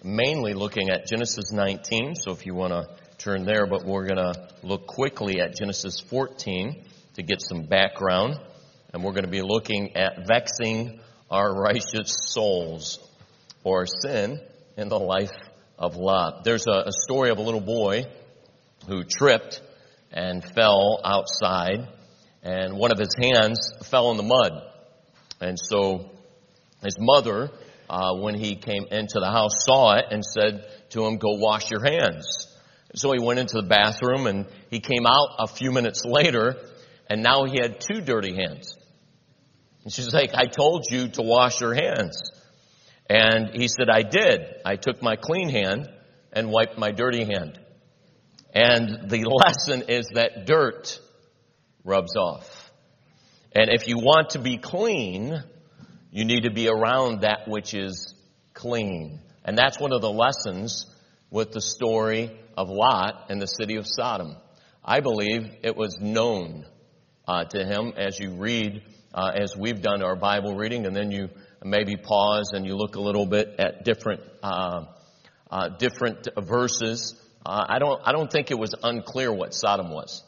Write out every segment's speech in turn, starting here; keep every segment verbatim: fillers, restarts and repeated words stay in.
mainly looking at Genesis nineteen, so if you want to turn there, but we're going to look quickly at Genesis fourteen to get some background, and we're going to be looking at vexing our righteous souls, or sin in the life of Lot. There's a, a story of a little boy who tripped and fell outside, and one of his hands fell in the mud. And so his mother, uh, when he came into the house, saw it and said to him, "Go wash your hands." So he went into the bathroom, and he came out a few minutes later, and now he had two dirty hands. And she's like, "I told you to wash your hands." And he said, "I did. I took my clean hand and wiped my dirty hand." And the lesson is that dirt rubs off. And if you want to be clean, you need to be around that which is clean. And that's one of the lessons with the story of Lot and the city of Sodom. I believe it was known uh, to him as you read, uh, as we've done our Bible reading, and then you maybe pause and you look a little bit at different uh, uh, different verses. Uh, I don't I don't think it was unclear what Sodom was.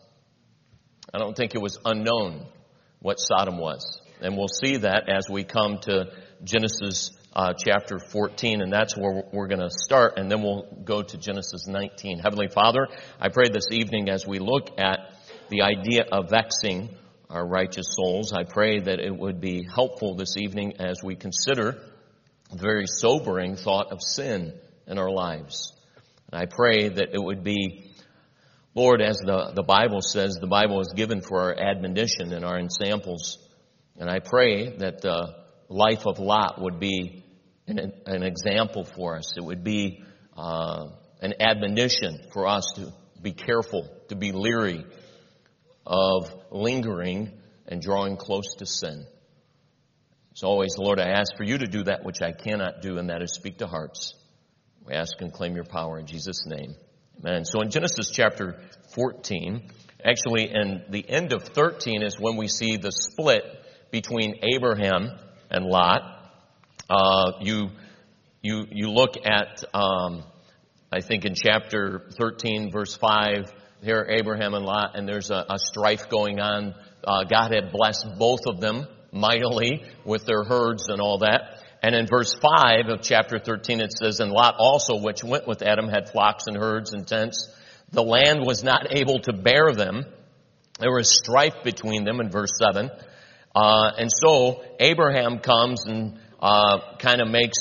I don't think it was unknown what Sodom was. And we'll see that as we come to Genesis uh, chapter fourteen, and that's where we're going to start, and then we'll go to Genesis nineteen. Heavenly Father, I pray this evening as we look at the idea of vexing our righteous souls, I pray that it would be helpful this evening as we consider the very sobering thought of sin in our lives. And I pray that it would be, Lord, as the, the Bible says, the Bible is given for our admonition and our examples. And I pray that the life of Lot would be an, an example for us. It would be uh, an admonition for us to be careful, to be leery of lingering and drawing close to sin. As always, Lord, I ask for you to do that which I cannot do, and that is speak to hearts. We ask and claim your power in Jesus' name. Amen. So in Genesis chapter fourteen, actually in the end of thirteen is when we see the split between Abraham and Lot. Uh, you, you, you look at, um, I think in chapter thirteen, verse five, here Abraham and Lot, and there's a, a strife going on. Uh, God had blessed both of them mightily with their herds and all that. And in verse five of chapter thirteen, it says, "And Lot also, which went with Adam, had flocks and herds and tents. The land was not able to bear them. There was strife between them," in verse seven. Uh, and so Abraham comes and uh, kind of makes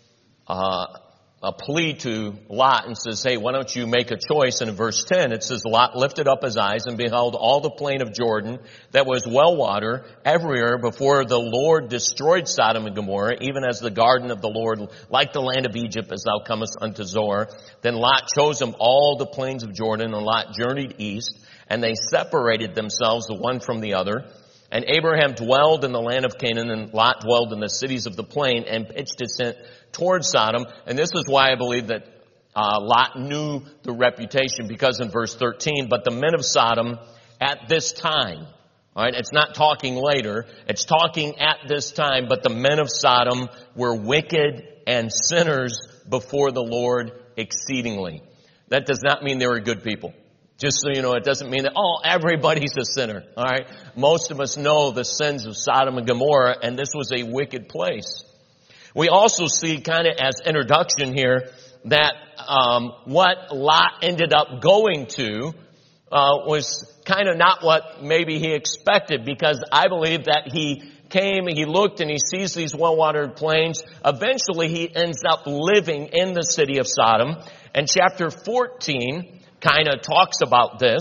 uh, a plea to Lot and says, "Hey, why don't you make a choice?" And in verse ten, it says, "Lot lifted up his eyes and beheld all the plain of Jordan that was well water everywhere before the Lord destroyed Sodom and Gomorrah, even as the garden of the Lord, like the land of Egypt, as thou comest unto Zoar. Then Lot chose him all the plains of Jordan, and Lot journeyed east, and they separated themselves the one from the other. And Abraham dwelled in the land of Canaan, and Lot dwelled in the cities of the plain, and pitched his tent towards Sodom." And this is why I believe that uh, Lot knew the reputation, because in verse thirteen, "But the men of Sodom at this time," all right, it's not talking later, it's talking at this time, "but the men of Sodom were wicked and sinners before the Lord exceedingly." That does not mean they were good people. Just so you know, it doesn't mean that, oh, everybody's a sinner, all right? Most of us know the sins of Sodom and Gomorrah, and this was a wicked place. We also see, kind of as introduction here, that um, what Lot ended up going to uh, was kind of not what maybe he expected, because I believe that he came, he looked, and he sees these well-watered plains. Eventually, he ends up living in the city of Sodom. And chapter fourteen kind of talks about this.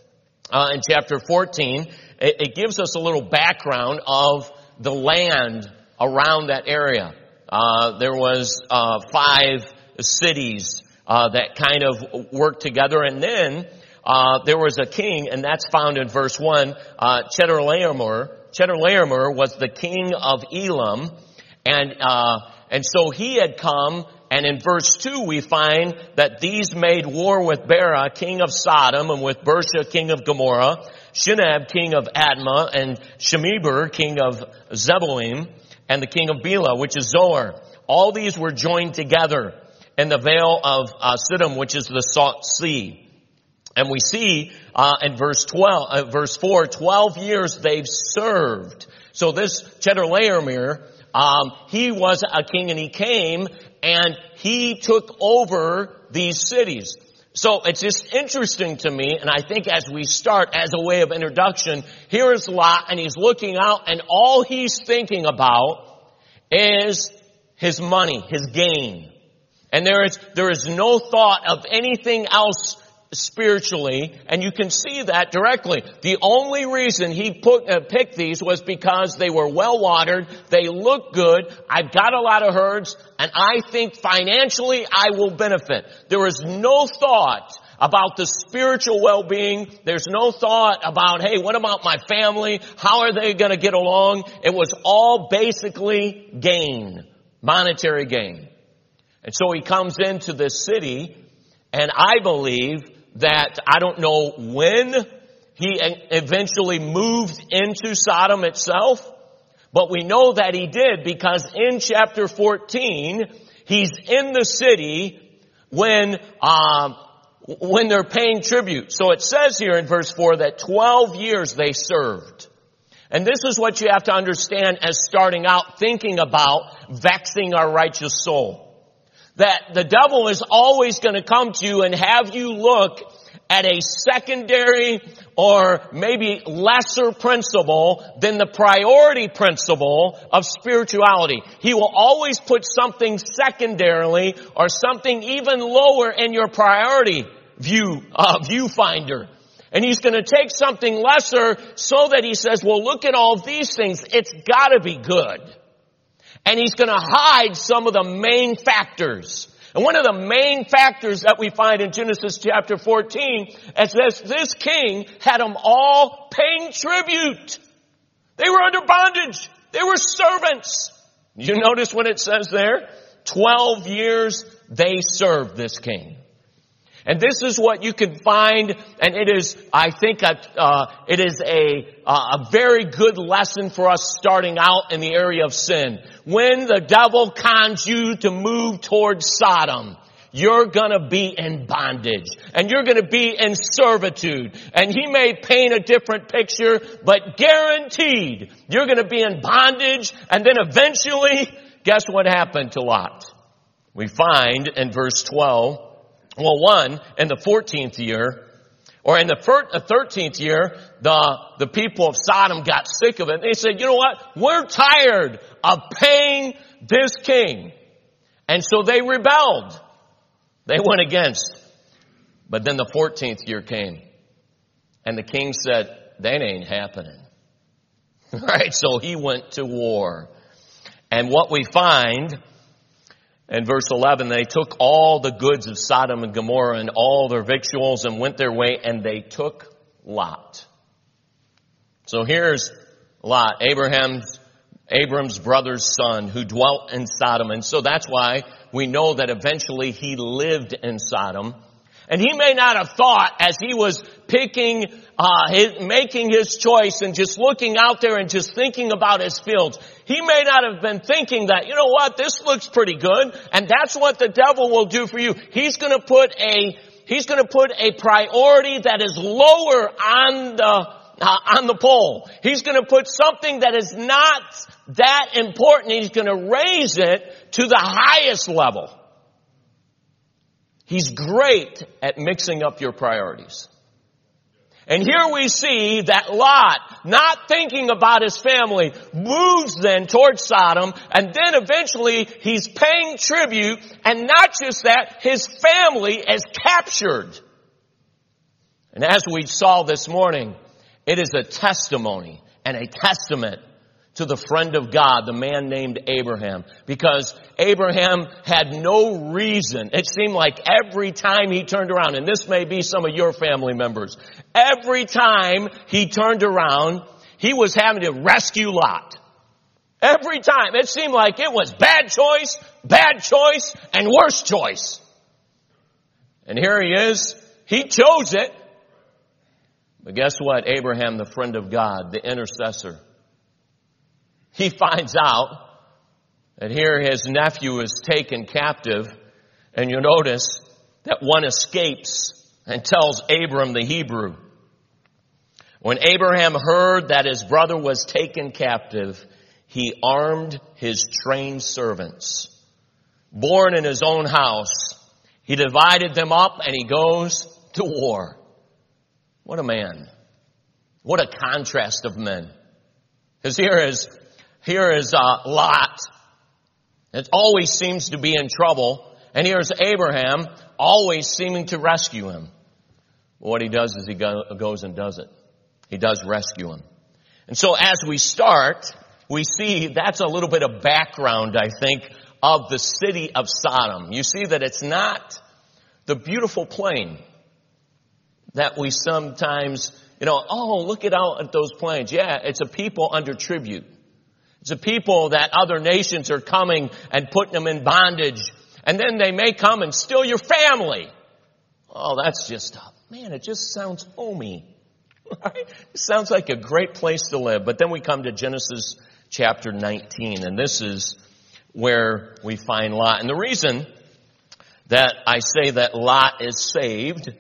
Uh, in chapter fourteen, it, it gives us a little background of the land around that area. Uh, there was uh, five cities uh, that kind of worked together, and then uh, there was a king, and that's found in verse one. Uh, Chedorlaomer, Chedorlaomer was the king of Elam, and uh, and so he had come. And in verse two, we find that these made war with Bera, king of Sodom, and with Bersha, king of Gomorrah, Shinab, king of Admah, and Shemeber, king of Zeboim, and the king of Bela, which is Zoar. All these were joined together. in the Vale of uh, Siddim, which is the Salt Sea. And we see uh, in verse twelve, uh, verse four, twelve years they've served. So this Chedorlaomer, um, he was a king, and he came and he took over these cities. So it's just interesting to me, and I think as we start, as a way of introduction, here is Lot, and he's looking out, and all he's thinking about is his money, his gain. And there is, there is no thought of anything else spiritually, and you can see that directly. The only reason he put, uh, picked these was because they were well watered, they look good, I've got a lot of herds, and I think financially I will benefit. There is no thought about the spiritual well-being. There's no thought about, hey, what about my family? How are they going to get along? It was all basically gain, monetary gain. And so he comes into this city, and I believe that, I don't know when he eventually moved into Sodom itself, but we know that he did, because in chapter fourteen, he's in the city when, um, when they're paying tribute. So it says here in verse four that twelve years they served. And this is what you have to understand as starting out thinking about vexing our righteous soul. That the devil is always going to come to you and have you look at a secondary or maybe lesser principle than the priority principle of spirituality. He will always put something secondarily or something even lower in your priority view, uh, viewfinder. And he's going to take something lesser so that he says, well, look at all these things. It's got to be good. And he's going to hide some of the main factors. And one of the main factors that we find in Genesis chapter fourteen is that this king had them all paying tribute. They were under bondage. They were servants. You notice what it says there? Twelve years they served this king. And this is what you can find, and it is, I think, a, uh, it is a, a very good lesson for us starting out in the area of sin. When the devil cons you to move towards Sodom, you're gonna be in bondage, and you're gonna be in servitude. And he may paint a different picture, but guaranteed, you're gonna be in bondage, and then eventually, guess what happened to Lot? We find in verse twelve, well, one, in the fourteenth year, or in the thirteenth year, the, the people of Sodom got sick of it. They said, you know what? We're tired of paying this king. And so they rebelled. They went against. But then the fourteenth year came. And the king said, that ain't happening. Right? So he went to war. And what we find in verse eleven, they took all the goods of Sodom and Gomorrah and all their victuals and went their way, and they took Lot. So here's Lot, Abraham's, Abram's brother's son, who dwelt in Sodom. And so that's why we know that eventually he lived in Sodom. And he may not have thought, as he was picking, uh, his, making his choice and just looking out there and just thinking about his fields, he may not have been thinking that, you know what, this looks pretty good. And that's what the devil will do for you. He's going to put a, he's going to put a priority that is lower on the, uh, on the pole. He's going to put something that is not that important. He's going to raise it to the highest level. He's great at mixing up your priorities. And here we see that Lot, not thinking about his family, moves then towards Sodom, and then eventually he's paying tribute, and not just that, his family is captured. And as we saw this morning, it is a testimony and a testament to the friend of God, the man named Abraham. Because Abraham had no reason. It seemed like every time he turned around, and this may be some of your family members, every time he turned around, he was having to rescue Lot. Every time. It seemed like it was bad choice, bad choice, and worse choice. And here he is. He chose it. But guess what? Abraham, the friend of God, the intercessor, he finds out that here his nephew is taken captive, And you notice that one escapes and tells Abram the Hebrew. When Abraham heard that his brother was taken captive, he armed his trained servants. Born in his own house, he divided them up and he goes to war. What a man. What a contrast of men. Because here is, here is uh, Lot. It always seems to be in trouble. And here's Abraham, always seeming to rescue him. What he does is he go, goes and does it. He does rescue him. And so as we start, we see that's a little bit of background, I think, of the city of Sodom. You see that it's not the beautiful plain that we sometimes, you know, oh, look at out at those plains. Yeah, it's a people under tribute. It's a people that other nations are coming and putting them in bondage. And then they may come and steal your family. Oh, that's just, man, it just sounds homey. Right? It sounds like a great place to live. But then we come to Genesis chapter nineteen, and this is where we find Lot. And the reason that I say that Lot is saved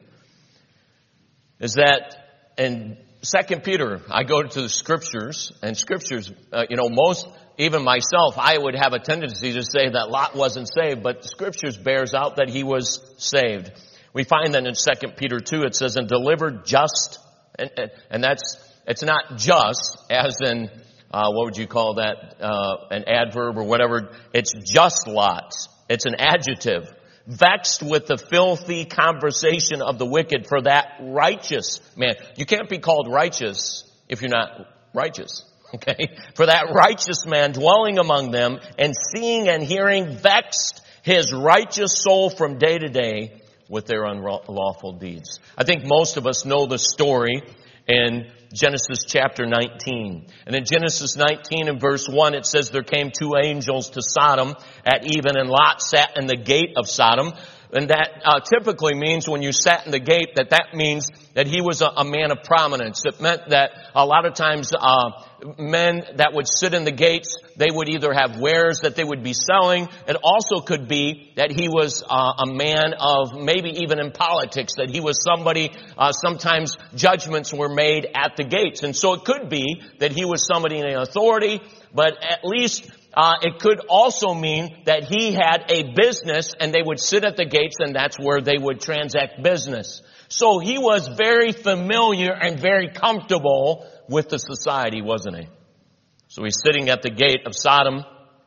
is that in Second Peter, I go to the scriptures, and scriptures, uh, you know, most, even myself, I would have a tendency to say that Lot wasn't saved, but the scriptures bears out that he was saved. We find that in Second Peter two, it says, and delivered just, and, and, and that's, it's not just, as in, uh, what would you call that, uh, an adverb or whatever. It's just Lot. It's an adjective. Vexed with the filthy conversation of the wicked for that righteous man. You can't be called righteous if you're not righteous. Okay? For that righteous man dwelling among them and seeing and hearing vexed his righteous soul from day to day with their unlawful deeds. I think most of us know the story in Genesis chapter nineteen. And in Genesis nineteen and verse one, it says there came two angels to Sodom at even, and Lot sat in the gate of Sodom. And that uh, typically means when you sat in the gate, that that means that he was a, a man of prominence. It meant that a lot of times uh men that would sit in the gates, they would either have wares that they would be selling. It also could be that he was uh, a man of maybe even in politics, that he was somebody, uh, sometimes judgments were made at the gates. And so it could be that he was somebody in authority, but at least Uh, it could also mean that he had a business and they would sit at the gates and that's where they would transact business. So he was very familiar and very comfortable with the society, wasn't he? So he's sitting at the gate of Sodom.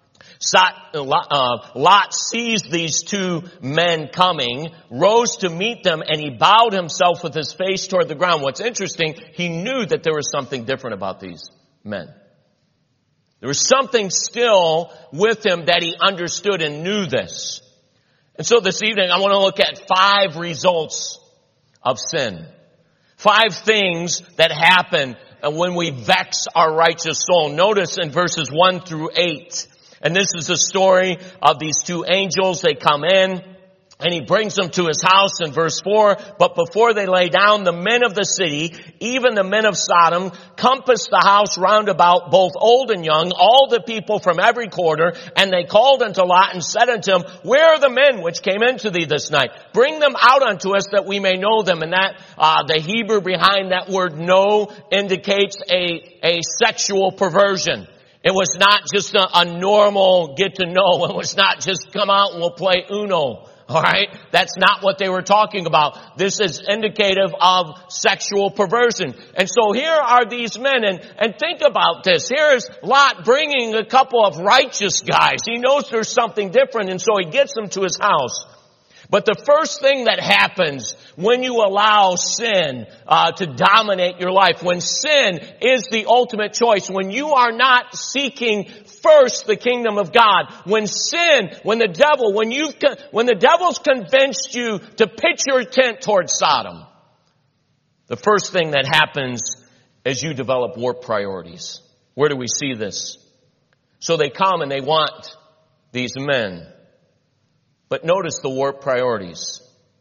Lot sees these two men coming, rose to meet them, and he bowed himself with his face toward the ground. What's interesting, he knew that there was something different about these men. There was something still with him that he understood and knew this. And so this evening I want to look at five results of sin. Five things that happen when we vex our righteous soul. Notice in verses one through eight. And this is the story of these two angels. They come in. And he brings them to his house in verse four. But before they lay down, the men of the city, even the men of Sodom, compassed the house round about, both old and young, all the people from every quarter. And they called unto Lot and said unto him, where are the men which came into thee this night? Bring them out unto us that we may know them. And that, uh, the Hebrew behind that word know indicates a, a sexual perversion. It was not just a, a normal get to know. It was not just come out and we'll play Uno. All right? That's not what they were talking about. This is indicative of sexual perversion. And so here are these men, and, and think about this. Here is Lot bringing a couple of righteous guys. He knows there's something different, and so he gets them to his house. But the first thing that happens when you allow sin uh, to dominate your life, when sin is the ultimate choice, when you are not seeking first the kingdom of God, when sin, when the devil, when you, when the devil's convinced you to pitch your tent towards Sodom, the first thing that happens is you develop warped priorities. Where do we see this? So they come and they want these men. But notice the warped priorities.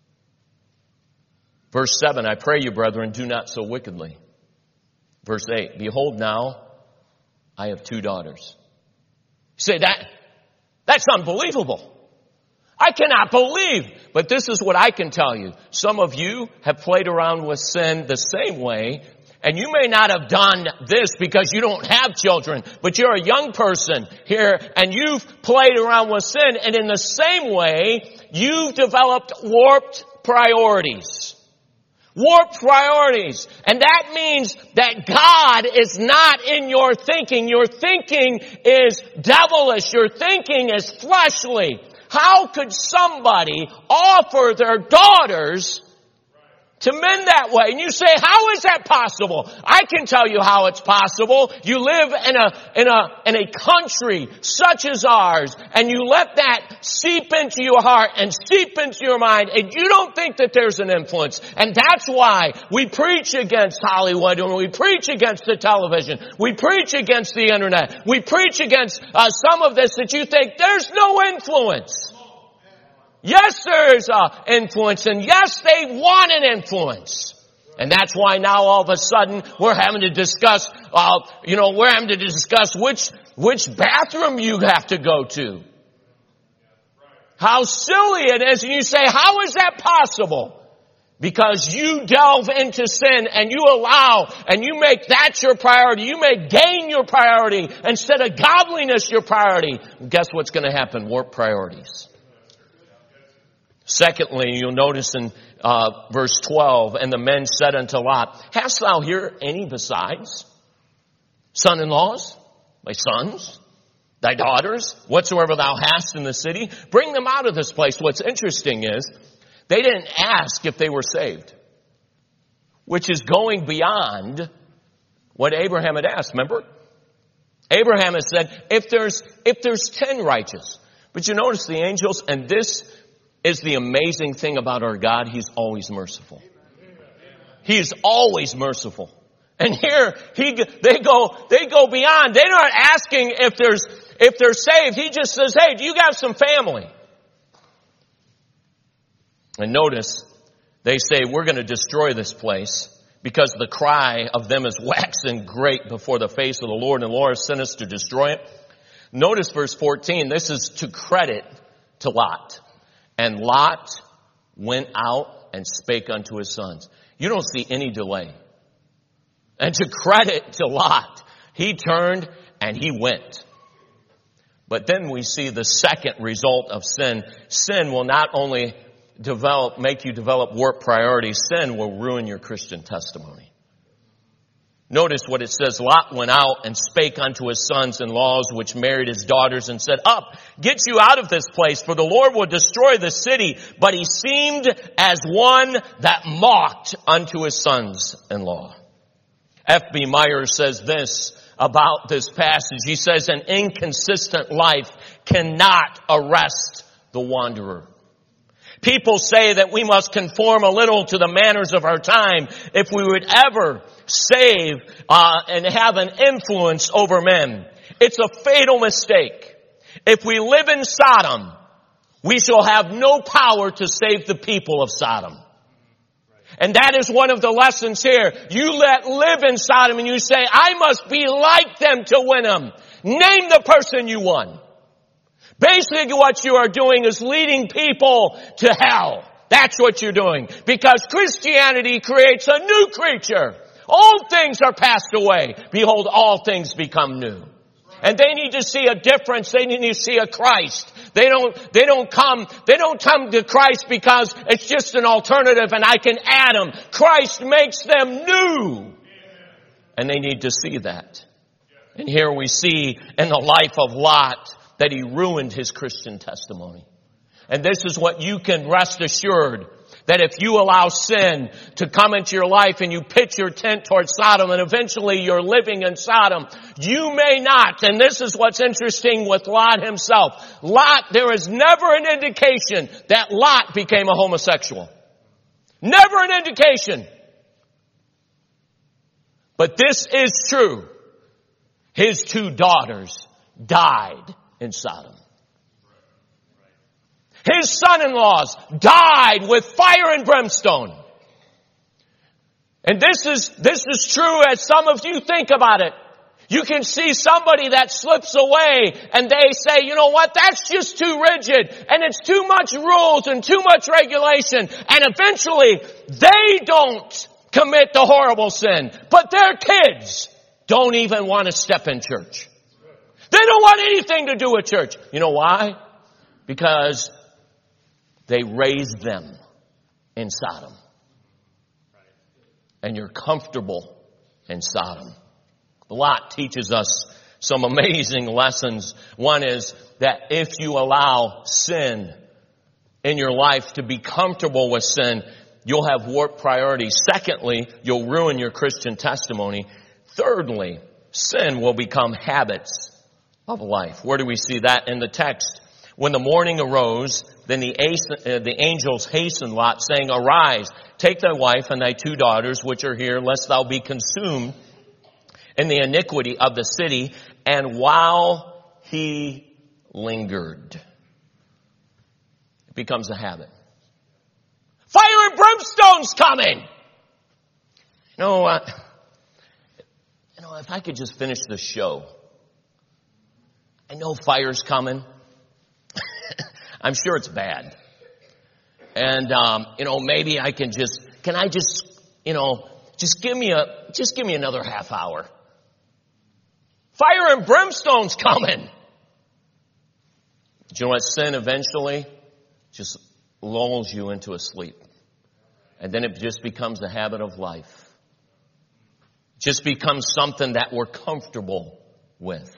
Verse seven, I pray you, brethren, do not so wickedly. Verse eight, behold now, I have two daughters. You say, that, that's unbelievable. I cannot believe. But this is what I can tell you. Some of you have played around with sin the same way. And you may not have done this because you don't have children, but you're a young person here and you've played around with sin. And in the same way, you've developed warped priorities. Warped priorities. And that means that God is not in your thinking. Your thinking is devilish. Your thinking is fleshly. How could somebody offer their daughters to men that way? And you say, how is that possible? I can tell you how it's possible. You live in a, in a, in a country such as ours, and you let that seep into your heart and seep into your mind, and you don't think that there's an influence. And that's why we preach against Hollywood, and we preach against the television. We preach against the internet. We preach against uh, some of this that you think there's no influence. Yes, there is uh, influence, and yes, they want an influence. And that's why now all of a sudden we're having to discuss, uh, you know, we're having to discuss which, which bathroom you have to go to. How silly it is. And you say, how is that possible? Because you delve into sin and you allow and you make that your priority. You make gain your priority instead of godliness your priority. Guess what's going to happen? Warped priorities. Secondly, you'll notice in uh, verse twelve, and the men said unto Lot, hast thou here any besides son-in-laws, thy sons, thy daughters, whatsoever thou hast in the city? Bring them out of this place. What's interesting is they didn't ask if they were saved, which is going beyond what Abraham had asked. Remember? Abraham has said, if there's, if there's ten righteous. But you notice the angels, and this is the amazing thing about our God. He's always merciful. He's always merciful. And here, he, they go, they go beyond. They're not asking if there's, if they're saved. He just says, hey, do you got some family? And notice, they say, we're going to destroy this place because the cry of them is waxing great before the face of the Lord, and the Lord has sent us to destroy it. Notice verse fourteen. This is to credit to Lot. And Lot went out and spake unto his sons. You don't see any delay. And to credit to Lot, he turned and he went. But then we see the second result of sin. Sin will not only develop, make you develop warped priorities, sin will ruin your Christian testimony. Notice what it says. Lot went out and spake unto his sons-in-laws, which married his daughters, and said, up, get you out of this place, for the Lord will destroy the city. But he seemed as one that mocked unto his sons-in-law. F B Myers says this about this passage. He says, an inconsistent life cannot arrest the wanderer. People say that we must conform a little to the manners of our time if we would ever save uh, and have an influence over men. It's a fatal mistake. If we live in Sodom, we shall have no power to save the people of Sodom. And that is one of the lessons here. You let live in Sodom and you say, I must be like them to win them. Name the person you won. Basically what you are doing is leading people to hell. That's what you're doing. Because Christianity creates a new creature. Old things are passed away. Behold, all things become new. And they need to see a difference. They need to see a Christ. They don't, they don't come, they don't come to Christ because it's just an alternative and I can add them. Christ makes them new. And they need to see that. And here we see in the life of Lot that he ruined his Christian testimony. And this is what you can rest assured, that if you allow sin to come into your life and you pitch your tent towards Sodom and eventually you're living in Sodom, you may not. And this is what's interesting with Lot himself. Lot, there is never an indication that Lot became a homosexual. Never an indication. But this is true. His two daughters died in Sodom. His son-in-laws died with fire and brimstone. And this is, this is true as some of you think about it. You can see somebody that slips away and they say, you know what, that's just too rigid and it's too much rules and too much regulation. And eventually they don't commit the horrible sin, but their kids don't even want to step in church. They don't want anything to do with church. You know why? Because they raised them in Sodom. And you're comfortable in Sodom. Lot teaches us some amazing lessons. One is that if you allow sin in your life to be comfortable with sin, you'll have warped priorities. Secondly, you'll ruin your Christian testimony. Thirdly, sin will become habits of life. Where do we see that in the text? When the morning arose, then the, uh, the angels hastened Lot, saying, Arise, take thy wife and thy two daughters, which are here, lest thou be consumed in the iniquity of the city. And while he lingered, it becomes a habit. Fire and brimstone's coming! You know, uh, you know, if I could just finish the show. I know fire's coming. I'm sure it's bad. And, um, you know, maybe I can just, can I just, you know, just give me a, just give me another half hour. Fire and brimstone's coming. Do you know what? Sin eventually just lulls you into a sleep. And then it just becomes a habit of life. Just becomes something that we're comfortable with.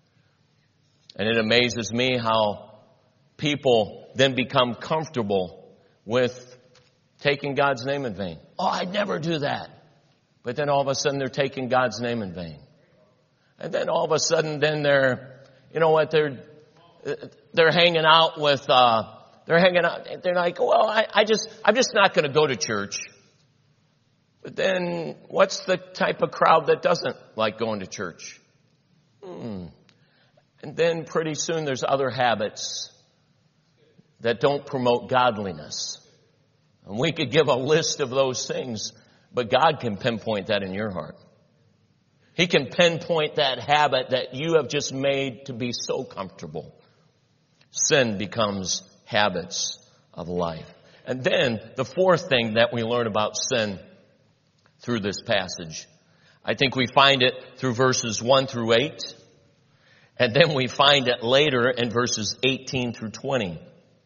And it amazes me how people then become comfortable with taking God's name in vain. Oh, I'd never do that. But then all of a sudden they're taking God's name in vain. And then all of a sudden then they're, you know what, they're, they're hanging out with, uh, they're hanging out, they're like, well, I, I just, I'm just not going to go to church. But then what's the type of crowd that doesn't like going to church? Hmm. And then pretty soon there's other habits that don't promote godliness. And we could give a list of those things, but God can pinpoint that in your heart. He can pinpoint that habit that you have just made to be so comfortable. Sin becomes habits of life. And then the fourth thing that we learn about sin through this passage, I think we find it through verses one through eight. And then we find it later in verses eighteen through twenty.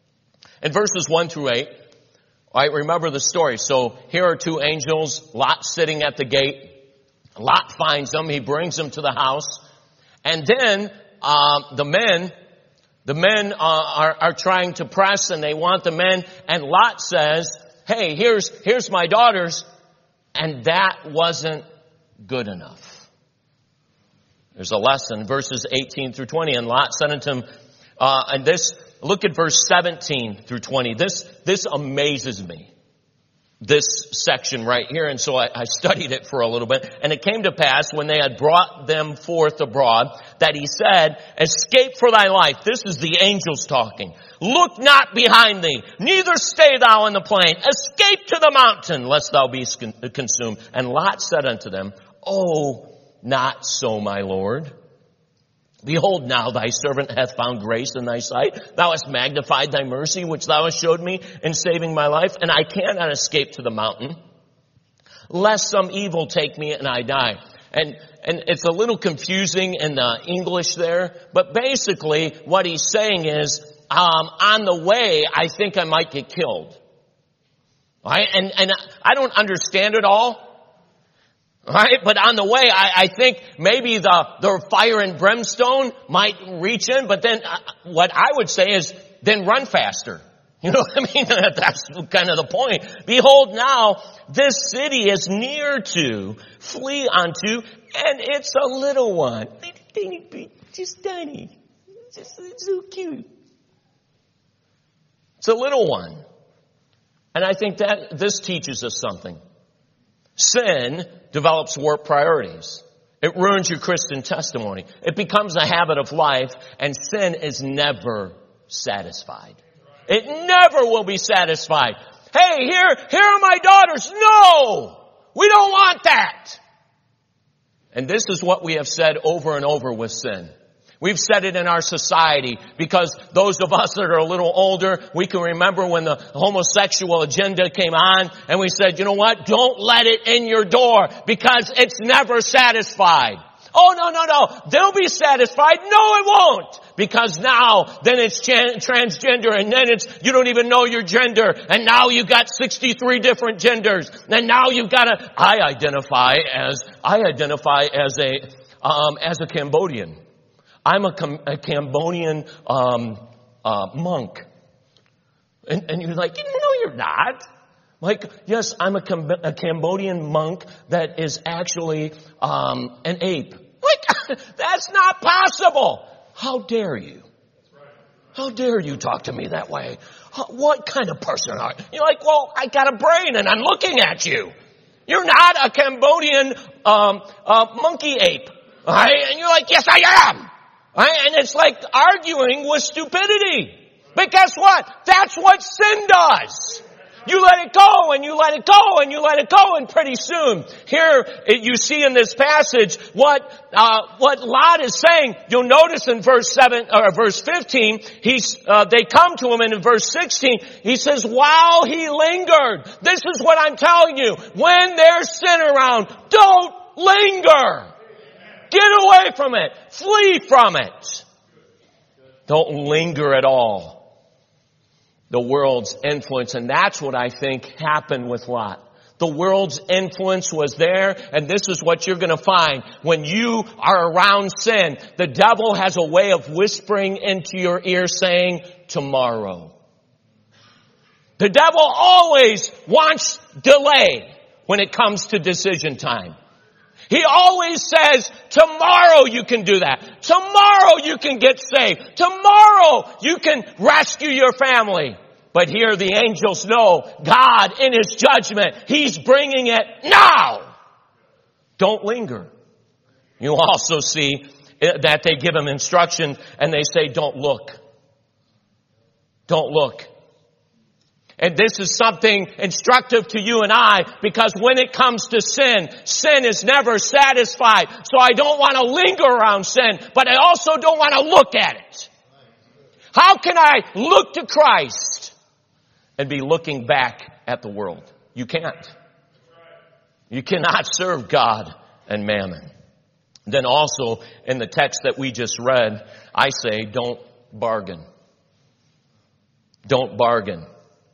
In verses one through eight, all right, remember the story. So here are two angels, Lot sitting at the gate. Lot finds them. He brings them to the house. And then uh, the men, the men uh, are, are trying to press and they want the men. And Lot says, hey, here's, here's my daughters. And that wasn't good enough. There's a lesson, verses eighteen through twenty. And Lot said unto him, uh, and this, look at verse seventeen through twenty. This, this amazes me. This section right here. And so I, I studied it for a little bit. And it came to pass when they had brought them forth abroad that he said, escape for thy life. This is the angels talking. Look not behind thee, neither stay thou in the plain. Escape to the mountain, lest thou be consumed. And Lot said unto them, Oh, not so, my Lord. Behold, now thy servant hath found grace in thy sight. Thou hast magnified thy mercy, which thou hast showed me in saving my life. And I cannot escape to the mountain, lest some evil take me and I die. And, and it's a little confusing in the English there. But basically what he's saying is, um, on the way, I think I might get killed. Right? And, and I don't understand it all. All right, but on the way, I, I think maybe the, the fire and brimstone might reach in, but then uh, what I would say is, then run faster. You know what I mean? That's kind of the point. Behold now, this city is near to, flee unto, and it's a little one. Just tiny. Just so cute. It's a little one. And I think that this teaches us something. Sin develops warped priorities. It ruins your Christian testimony. It becomes a habit of life, and sin is never satisfied. It never will be satisfied. Hey, here, here are my daughters. No! We don't want that. And this is what we have said over and over with sin. We've said it in our society because those of us that are a little older, we can remember when the homosexual agenda came on and we said, you know what? Don't let it in your door because it's never satisfied. Oh, no, no, no. They'll be satisfied. No, it won't. Because now, then it's chan- transgender and then it's, you don't even know your gender. And now you've got sixty-three different genders. And now you've got to, I identify as, I identify as a, um, as a Cambodian. I'm a, Cam- a Cambodian, um, uh, monk. And, and you're like, no, you're not. Like, yes, I'm a, Cam- a Cambodian monk that is actually, um, an ape. Like, that's not possible. How dare you? How dare you talk to me that way? What kind of person are you? You're like, well, I got a brain and I'm looking at you. You're not a Cambodian um, uh, monkey ape. All right? And you're like, yes, I am. All right? And it's like arguing with stupidity. But guess what? That's what sin does. You let it go and you let it go and you let it go, and pretty soon here you see in this passage what uh what Lot is saying. You'll notice in verse seven or verse fifteen, he's uh, they come to him, and in verse sixteen he says, while he lingered. This is what I'm telling you. When there's sin around, don't linger. Get away from it. Flee from it. Don't linger at all. The world's influence, and that's what I think happened with Lot. The world's influence was there, and this is what you're going to find. When you are around sin, the devil has a way of whispering into your ear saying, tomorrow. The devil always wants delay when it comes to decision time. He always says, tomorrow you can do that. Tomorrow you can get saved. Tomorrow you can rescue your family. But here the angels know God in His judgment, He's bringing it now. Don't linger. You also see that they give him instruction and they say, don't look. Don't look. And this is something instructive to you and I, because when it comes to sin, sin is never satisfied. So I don't want to linger around sin, but I also don't want to look at it. How can I look to Christ and be looking back at the world? You can't. You cannot serve God and mammon. Then also in the text that we just read, I say, don't bargain. Don't bargain.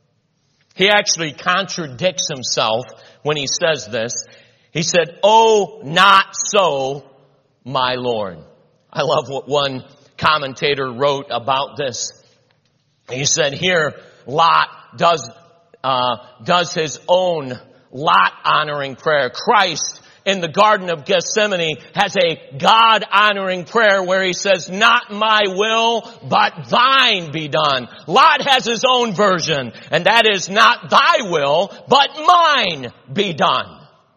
He actually contradicts himself when he says this. He said, oh, not so, my Lord. I love what one commentator wrote about this. He said here, Lot does, uh, does his own Lot honoring prayer. Christ in the Garden of Gethsemane has a God honoring prayer where he says, not my will, but thine be done. Lot has his own version, and that is not thy will, but mine be done.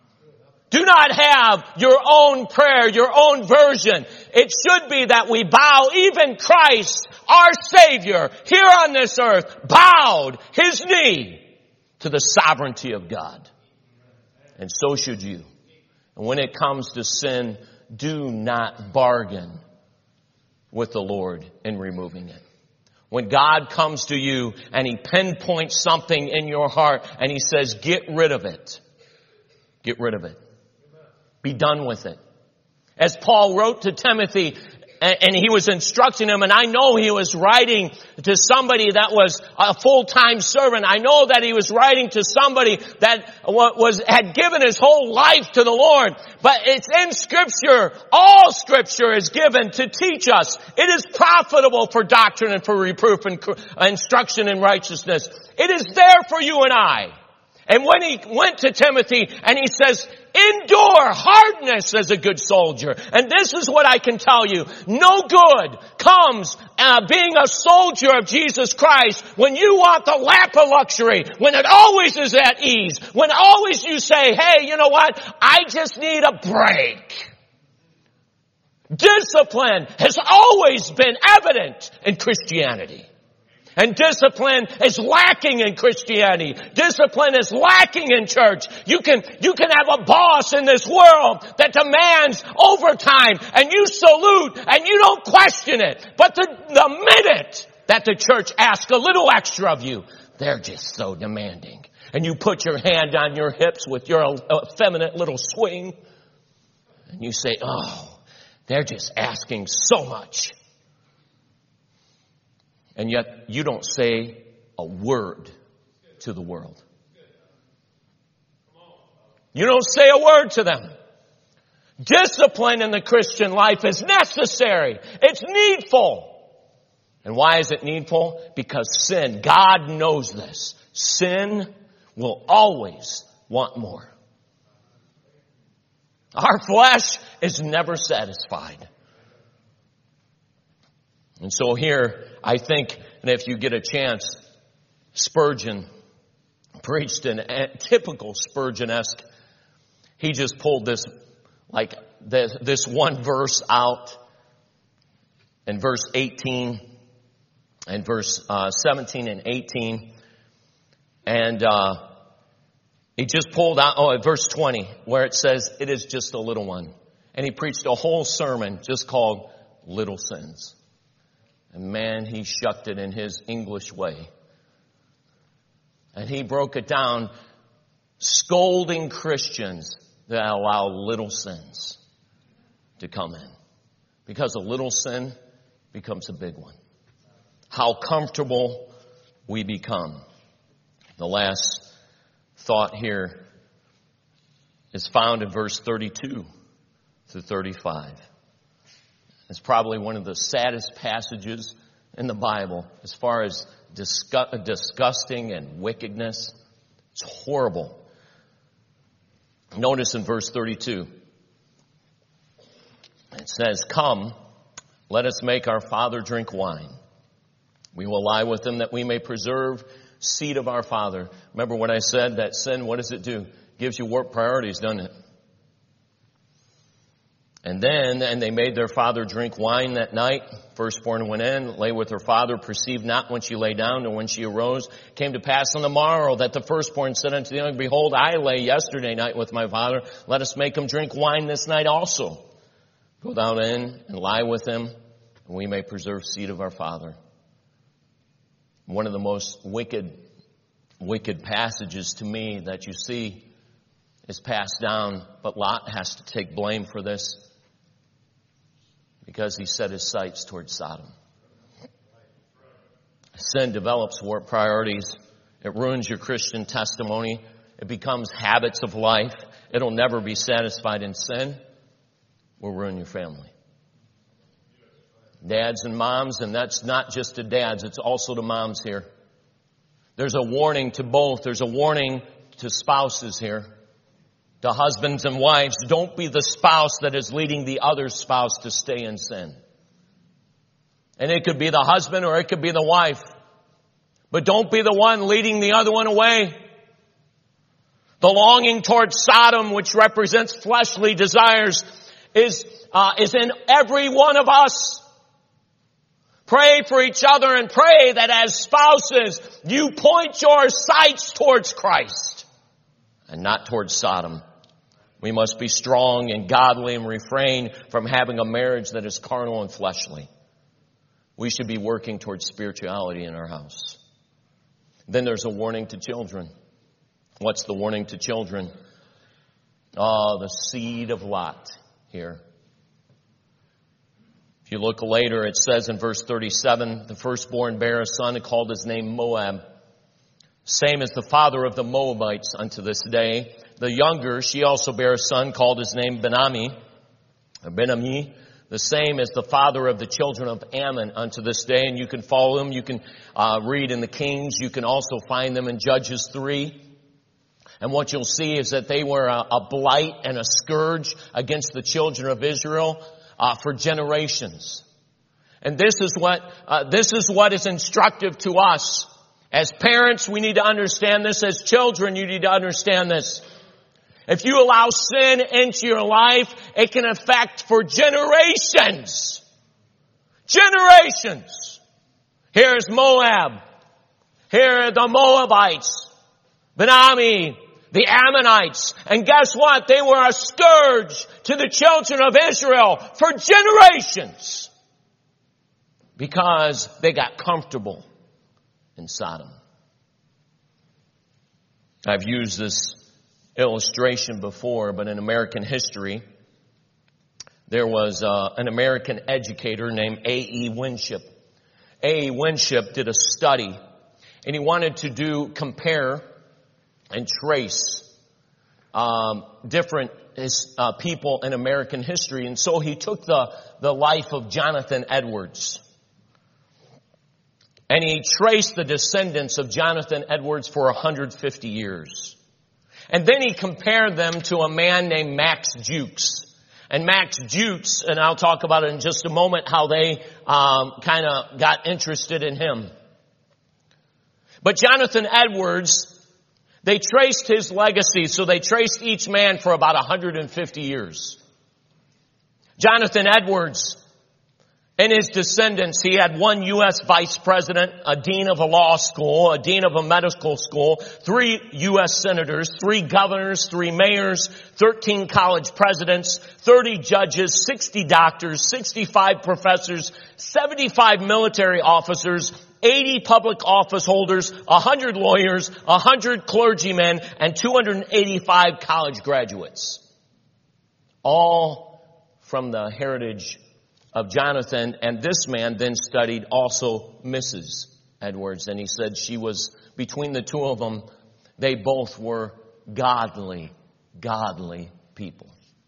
Do not have your own prayer, your own version. It should be that we bow. Even Christ, our Savior, here on this earth, bowed his knee to the sovereignty of God. And so should you. And when it comes to sin, do not bargain with the Lord in removing it. When God comes to you and He pinpoints something in your heart and He says, get rid of it. Get rid of it. Be done with it. As Paul wrote to Timothy, and he was instructing him, and I know he was writing to somebody that was a full-time servant. I know that he was writing to somebody that was had given his whole life to the Lord. But it's in Scripture. All Scripture is given to teach us. It is profitable for doctrine and for reproof and instruction in righteousness. It is there for you and I. And when he went to Timothy and he says, endure hardness as a good soldier. And this is what I can tell you. No good comes uh, being a soldier of Jesus Christ when you want the lap of luxury, when it always is at ease, when always you say, hey, you know what? I just need a break. Discipline has always been evident in Christianity. And discipline is lacking in Christianity. Discipline is lacking in church. You can, you can have a boss in this world that demands overtime and you salute and you don't question it. But the, the minute that the church asks a little extra of you, they're just so demanding. And you put your hand on your hips with your effeminate little swing and you say, oh, they're just asking so much. And yet you don't say a word to the world. You don't say a word to them. Discipline in the Christian life is necessary. It's needful. And why is it needful? Because sin, God knows this. Sin will always want more. Our flesh is never satisfied. And so here, I think, and if you get a chance, Spurgeon preached an a typical Spurgeon-esque. He just pulled this, like this, this one verse out, in verse eighteen, and verse uh, seventeen and eighteen, and uh, he just pulled out, oh, at verse twenty, where it says, "It is just a little one," and he preached a whole sermon just called "Little Sins." And man, he shucked it in his English way. And he broke it down, scolding Christians that allow little sins to come in. Because a little sin becomes a big one. How comfortable we become. The last thought here is found in verse thirty-two through thirty-five. It's probably one of the saddest passages in the Bible as far as disgu- disgusting and wickedness. It's horrible. Notice in verse thirty-two, it says, "Come, let us make our father drink wine. We will lie with him that we may preserve seed of our father." Remember what I said, that sin, what does it do? Gives you warped priorities, doesn't it? And then, and they made their father drink wine that night. Firstborn went in, lay with her father, perceived not when she lay down, nor when she arose. Came to pass on the morrow that the firstborn said unto the young, "Behold, I lay yesterday night with my father. Let us make him drink wine this night also. Go thou in and lie with him, and we may preserve seed of our father." One of the most wicked, wicked passages to me that you see is passed down, but Lot has to take blame for this. Because he set his sights towards Sodom. Sin develops warped priorities. It ruins your Christian testimony. It becomes habits of life. It'll never be satisfied in sin. Will ruin your family. Dads and moms, and that's not just to dads, it's also to moms here. There's a warning to both. There's a warning to spouses here. To husbands and wives, don't be the spouse that is leading the other spouse to stay in sin. And it could be the husband or it could be the wife. But don't be the one leading the other one away. The longing towards Sodom, which represents fleshly desires, is, uh, is in every one of us. Pray for each other and pray that as spouses, you point your sights towards Christ and not towards Sodom. We must be strong and godly and refrain from having a marriage that is carnal and fleshly. We should be working towards spirituality in our house. Then there's a warning to children. What's the warning to children? Oh, the seed of Lot here. If you look later, it says in verse thirty-seven, the firstborn bare a son and called his name Moab. Same as the father of the Moabites unto this day. The younger, she also bare a son, called his name Ben-Ami, or Ben-Ami, the same as the father of the children of Ammon unto this day. And you can follow them. You can uh, read in the Kings. You can also find them in Judges three. And what you'll see is that they were a, a blight and a scourge against the children of Israel uh, for generations. And this is what uh, this is what is instructive to us. As parents, we need to understand this. As children, you need to understand this. If you allow sin into your life, it can affect for generations. Generations. Here's Moab. Here are the Moabites, Ben-Ami, the Ammonites. And guess what? They were a scourge to the children of Israel for generations because they got comfortable in Sodom. I've used this illustration before, but in American history, there was uh, an American educator named A E Winship. A E Winship did a study, and he wanted to do, compare and trace um, different uh, people in American history. And so he took the, the life of Jonathan Edwards. And he traced the descendants of Jonathan Edwards for one hundred fifty years. And then he compared them to a man named Max Jukes. And Max Jukes, and I'll talk about it in just a moment, how they um, kind of got interested in him. But Jonathan Edwards, they traced his legacy, so they traced each man for about one hundred fifty years. Jonathan Edwards and his descendants, he had one U S vice president, a dean of a law school, a dean of a medical school, three U S senators, three governors, three mayors, thirteen college presidents, thirty judges, sixty doctors, sixty-five professors, seventy-five military officers, eighty public office holders, one hundred lawyers, one hundred clergymen, and two hundred eighty-five college graduates. All from the heritage of Jonathan. And this man then studied also Missus Edwards. And he said she was, between the two of them, they both were godly, godly people.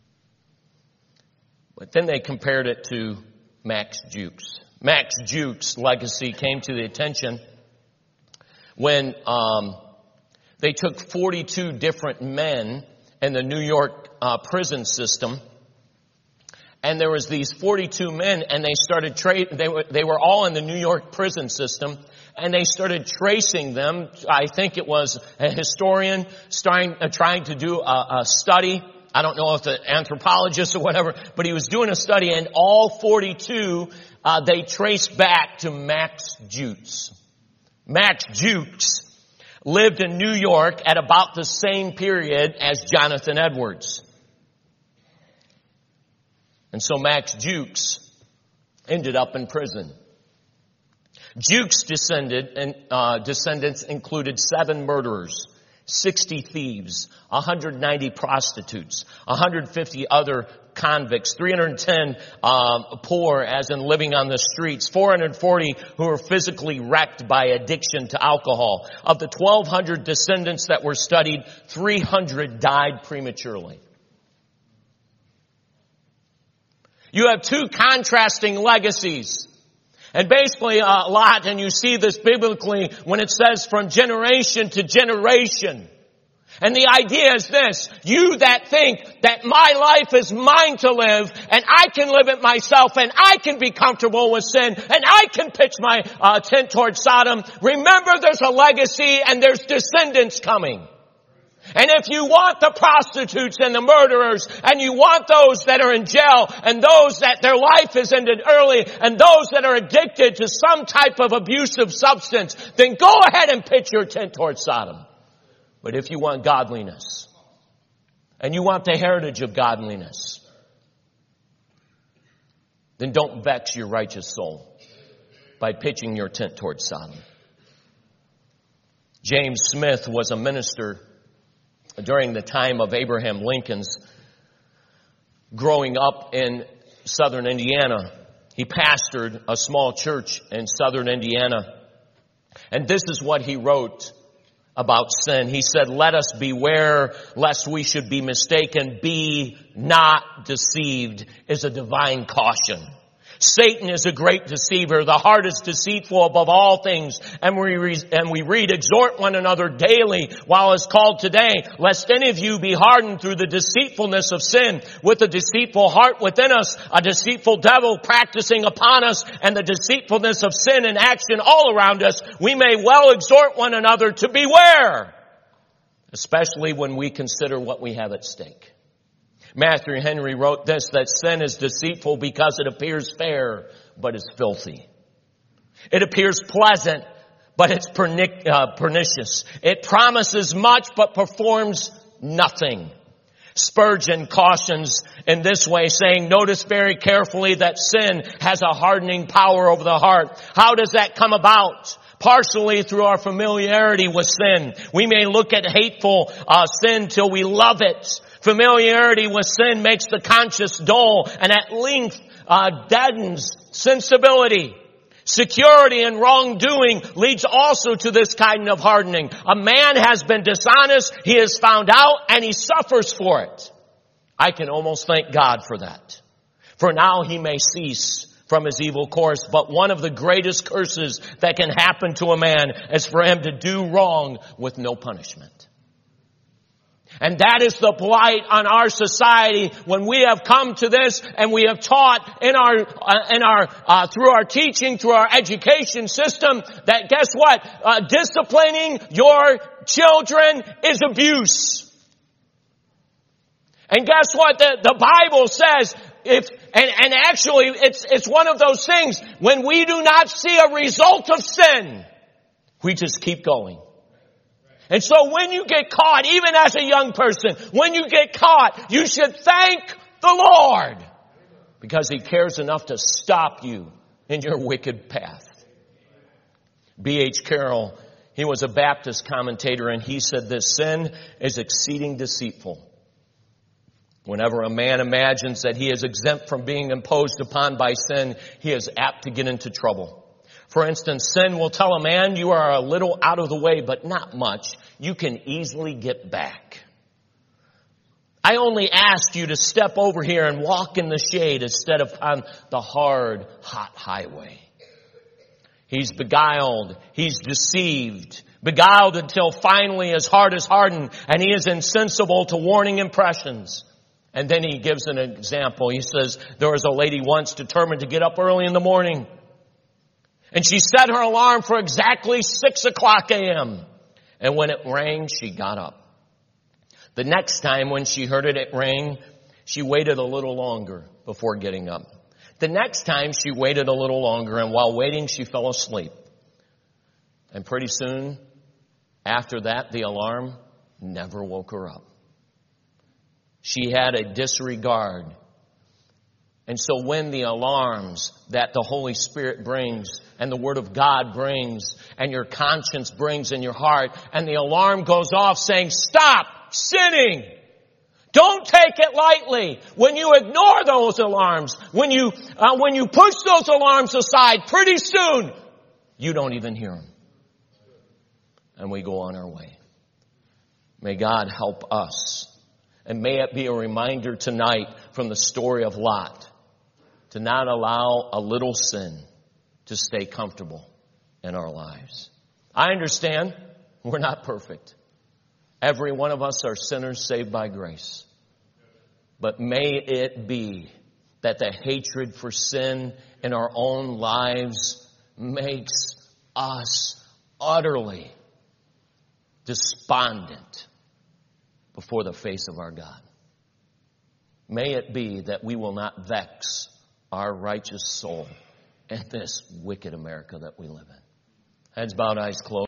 But then they compared it to Max Jukes. Max Jukes' legacy came to the attention when um, they took forty-two different men in the New York uh, prison system. And there was these forty-two men, and they started tra- they were they were all in the New York prison system, and they started tracing them. I think it was a historian starting uh, trying to do a, a study. I don't know if an anthropologist or whatever, but he was doing a study, and all forty-two uh, they traced back to Max Jukes. Max Jukes lived in New York at about the same period as Jonathan Edwards. And so Max Jukes ended up in prison. Jukes descended and uh, descendants included seven murderers, sixty thieves, one hundred ninety prostitutes, one hundred fifty other convicts, three hundred ten um, poor, as in living on the streets, four hundred forty who were physically wrecked by addiction to alcohol. Of the twelve hundred descendants that were studied, three hundred died prematurely. You have two contrasting legacies. And basically a lot, and you see this biblically when it says from generation to generation. And the idea is this: you that think that my life is mine to live, and I can live it myself, and I can be comfortable with sin, and I can pitch my uh, tent towards Sodom. Remember, there's a legacy and there's descendants coming. And if you want the prostitutes and the murderers, and you want those that are in jail, and those that their life is ended early, and those that are addicted to some type of abusive substance, then go ahead and pitch your tent towards Sodom. But if you want godliness, and you want the heritage of godliness, then don't vex your righteous soul by pitching your tent towards Sodom. James Smith was a minister during the time of Abraham Lincoln's growing up in southern Indiana. He pastored a small church in southern Indiana. And this is what he wrote about sin. He said, "Let us beware lest we should be mistaken. Be not deceived," is a divine caution. Satan is a great deceiver. The heart is deceitful above all things. And we, re- and we read, "Exhort one another daily while it's called today, lest any of you be hardened through the deceitfulness of sin. With a deceitful heart within us, a deceitful devil practicing upon us, and the deceitfulness of sin in action all around us, we may well exhort one another to beware, especially when we consider what we have at stake." Matthew Henry wrote this, that sin is deceitful because it appears fair, but is filthy. It appears pleasant, but it's pernic- uh, pernicious. It promises much, but performs nothing. Spurgeon cautions in this way, saying, notice very carefully that sin has a hardening power over the heart. How does that come about? Partially through our familiarity with sin. We may look at hateful uh, sin till we love it. Familiarity with sin makes the conscience dull and at length uh, deadens sensibility. Security in wrongdoing leads also to this kind of hardening. A man has been dishonest, he is found out, and he suffers for it. I can almost thank God for that. For now he may cease from his evil course, but one of the greatest curses that can happen to a man is for him to do wrong with no punishment. And that is the blight on our society when we have come to this and we have taught in our, uh, in our, uh, through our teaching, through our education system that guess what? Uh, disciplining your children is abuse. And guess what? The, the Bible says if, and, and actually it's, it's one of those things when we do not see a result of sin, we just keep going. And so when you get caught, even as a young person, when you get caught, you should thank the Lord because He cares enough to stop you in your wicked path. B H Carroll, he was a Baptist commentator, and he said this: sin is exceeding deceitful. Whenever a man imagines that he is exempt from being imposed upon by sin, he is apt to get into trouble. For instance, sin will tell a man you are a little out of the way, but not much. You can easily get back. I only ask you to step over here and walk in the shade instead of on the hard, hot highway. He's beguiled. He's deceived. Beguiled until finally his heart is hardened and he is insensible to warning impressions. And then he gives an example. He says, there was a lady once determined to get up early in the morning. And she set her alarm for exactly six o'clock a.m. And when it rang, she got up. The next time when she heard it, it rang, she waited a little longer before getting up. The next time she waited a little longer, and while waiting, she fell asleep. And pretty soon after that, the alarm never woke her up. She had a disregard. And so when the alarms that the Holy Spirit brings and the Word of God brings and your conscience brings in your heart, and the alarm goes off saying, stop sinning. Don't take it lightly. When you ignore those alarms, when you, uh, when you push those alarms aside, pretty soon you don't even hear them. And we go on our way. May God help us. And may it be a reminder tonight from the story of Lot to not allow a little sin to stay comfortable in our lives. I understand we're not perfect. Every one of us are sinners saved by grace. But may it be that the hatred for sin in our own lives makes us utterly despondent before the face of our God. May it be that we will not vex our righteous soul in this wicked America that we live in. Heads bowed, eyes closed.